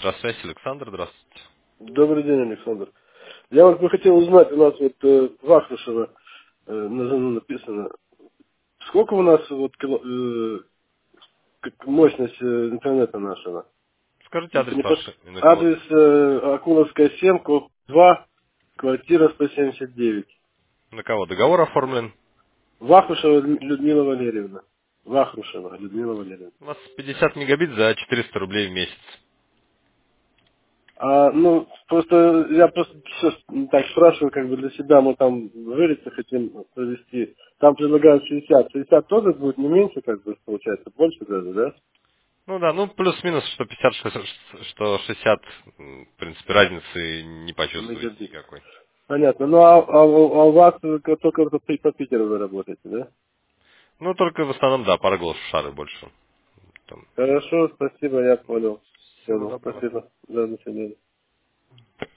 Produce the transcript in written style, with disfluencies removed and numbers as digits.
Здравствуйте, Александр, здравствуйте. Добрый день, Александр. Я вот бы хотел узнать, у нас вот Вахрушева написано, сколько у нас вот мощность интернета нашего? Скажите Это адрес не ваш и на кого? адрес Акуловская 7, код 2, квартира 179. На кого договор оформлен? Вахрушева Людмила Валерьевна. Вахрушева Людмила Валерьевна. У вас 50 мегабит за 400 рублей в месяц. Ну, просто я просто всё так спрашиваю, как бы для себя мы там выриться хотим провести. Там предлагают 60. 60 тоже будет не меньше, как бы, получается, больше даже, да? Ну да, ну плюс-минус, что 50, что 60, в принципе, разницы не почувствуете Мегабит. никакой. Понятно. Ну, у вас только вот по Питеру вы работаете, да? Ну, только в основном, да, пароглош шары больше. Там. Хорошо, спасибо, я понял. Всего Понял, доброго. спасибо. Да, до свидания.